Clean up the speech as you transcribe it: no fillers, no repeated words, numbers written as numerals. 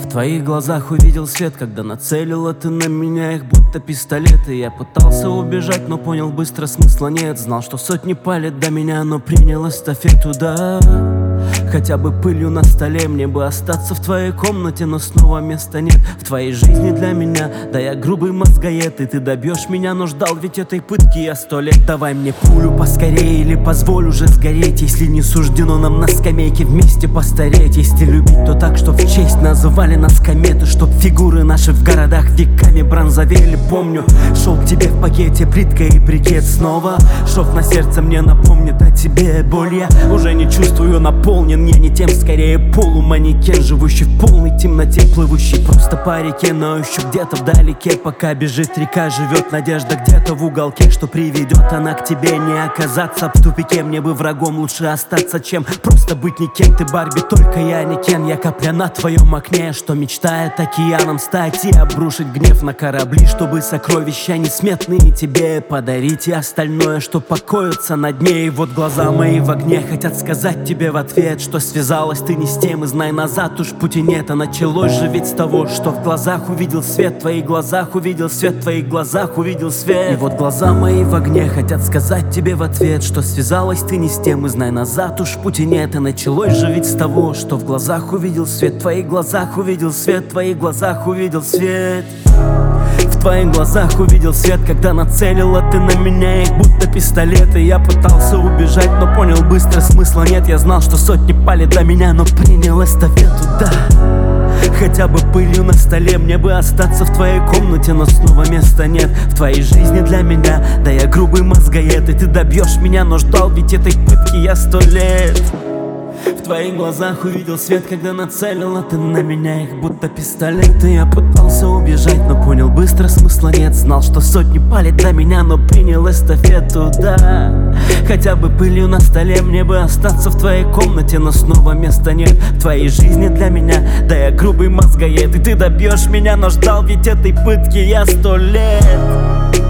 В твоих глазах увидел свет, когда нацелила ты на меня их будто пистолеты. Я пытался убежать, но понял быстро, смысла нет. Знал, что сотни палят до меня, но принял эстафету, да. Хотя бы пылью на столе, мне бы остаться в твоей комнате, но снова места нет в твоей жизни для меня. Да я грубый мозгоед, и ты добьешь меня, но ждал ведь этой пытки я 100 лет. Давай мне пулю поскорее или позволь уже сгореть, если не суждено нам на скамейке вместе постареть. Если любить, то так, что в честь называли нас кометы, чтоб фигуры наши в городах веками бронзовели. Помню, шел к тебе в пакете плитка и брикет снова. Шов на сердце мне напомнит о тебе боль. Я уже не чувствую наполнен, я не тем, скорее полуманекен, живущий в полной темноте, плывущий просто по реке, но еще где-то вдалеке. Пока бежит река, живет надежда где-то в уголке, что приведет она к тебе, не оказаться в тупике. Мне бы врагом лучше остаться, чем просто быть никем. Ты Барби, только я не Кен. Я капля на твоем окне, что мечтает океаном стать и обрушить гнев на корабли, чтобы сокровища несметные тебе подарить, и остальное, что покоится на дне. И вот глаза мои в огне хотят сказать тебе в ответ, что связалась ты не с тем, и знай, назад уж пути нет. А началось же ведь с того, что в глазах увидел свет, в твоих глазах увидел свет, в твоих глазах увидел свет. И вот глаза мои в огне хотят сказать тебе в ответ, что связалась ты не с тем, и знай, назад уж пути нет. И началось же ведь с того, что в глазах увидел свет, в твоих глазах увидел свет, в твоих глазах увидел свет. В твоих глазах увидел свет, когда нацелила ты на меня их будто пистолеты. Я пытался убежать, но понял быстро, смысла нет. Я знал, что сотни палят до меня, но принял эстафету, да. Хотя бы пылью на столе, мне бы остаться в твоей комнате, но снова места нет в твоей жизни для меня. Да я грубый мозгоед, и ты добьешь меня, но ждал ведь этой пытки я 100 лет. В твоих глазах увидел свет, когда нацелила ты на меня их будто пистолеты. Я пытался убежать, но понял быстро, смысла нет. Знал, что сотни палят до меня, но принял эстафету, да. Хотя бы пылью на столе, мне бы остаться в твоей комнате, но снова места нет в твоей жизни для меня. Да я грубый мозгоед, и ты добьешь меня, но ждал ведь этой пытки я 100 лет.